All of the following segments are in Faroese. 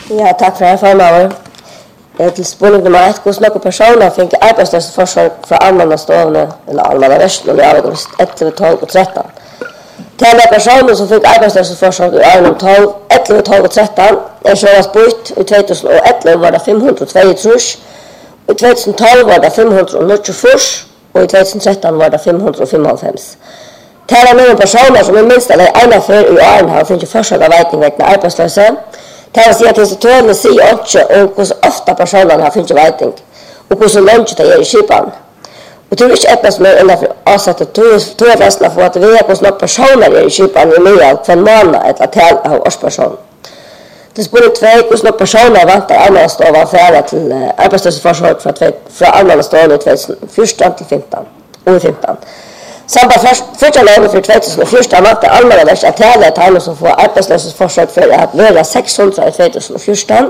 Ja, tack för det här förmånen. Till spårning nummer 1, hos några personer fick arbetslösa försök för allmänna stående, eller allmänna västen i august 11, 12 och 13. Till alla personer som fick arbetslösa försök i august 11, 12 och 13 är självast bort. I 2011 var det 522, i 2012 var det 594 och i 2013 var det 555. Till alla personer som är minst eller ena för i åren har fick försök av vägning vägna arbetslösa. Det vill säga att institutionerna säger inte om hur ofta personerna har finnit vägning och hur långt det är i Kipan. Och det är inte ett som är innanför avsatt att tog resten för att vi har hur några personer är i Kipan i mer för en månad eller tal av årsperson. Det spår 2 hur några personer väntar allmänna stående färdiga till arbetslöshetsförsök från allmänna stående i 2014 till 15 och i 15. Samband första läget för 2014 väntar allmänna verksamhet att tala ett handel som får arbetslöshetsförsök för att vara 600 i 2014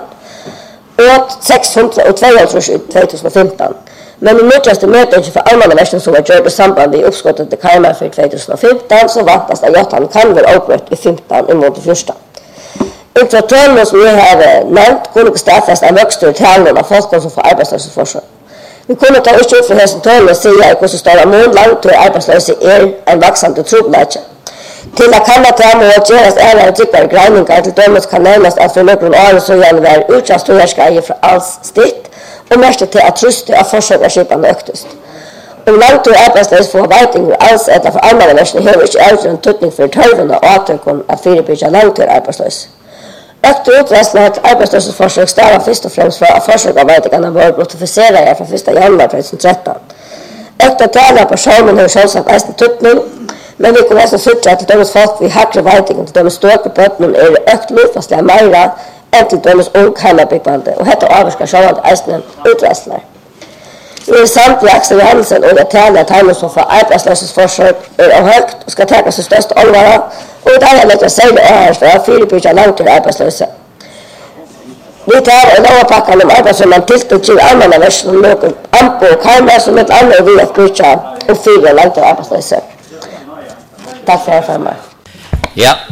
och 602 i 2015. Men i möjligaste mötet för allmänna verksamhet som var gjort i samband med uppskottet till Kalmar för 2015 så väntas att Jotan kan vara upprätt i 15 emot i 14. Infrastrukturen som jag har nämnt kunde stadfästa en växtur till handel av folk som får arbetslöshetsförsök. Vi kunde ta ut för hälsotalen och säga att hur stora månland till arbetslöshet är en vaxande trobladje. Till att kan det här med att göras ärliga och tyckare granningar till dömet kan nämnas att för några år så gärna var utjastorgärskare från alls stitt och mest till att truste av försökarskipande öktest. Om langt till arbetslöshet får vägning alls eller för allmänna versen har inte äldre en tuttning för törvande och återkom att fyrebygga langt till arbetslöshet. Ökte uträstning att arbetslöshetsförsök startar först och främst för att försökarvägningarna var notificerade från 1 januari 2013. Ökte tala personen har självsagt ästen tuttning, men vi kommer ästen suttra att dömes folk vid hackre vägningen till dömes ståke på öppnen är ökt lufastliga mera än till dömes ung hemmabyggande och detta avvarskar självsagt ästen uträstningar. Vi är samtliga Axel Johansen och jag talar att han som får arbetslöshetsförsök är högt och ska täcka sig störst allvara och det här lägger sig det är för att fyrebygga långt till arbetslösa. Vi tar en avpackande om arbetslösa tillstånd till allmänna versen och någon ampo och Kalmar som ett annat vill att bygga och fyra långt till arbetslösa. Tack för er. Ja,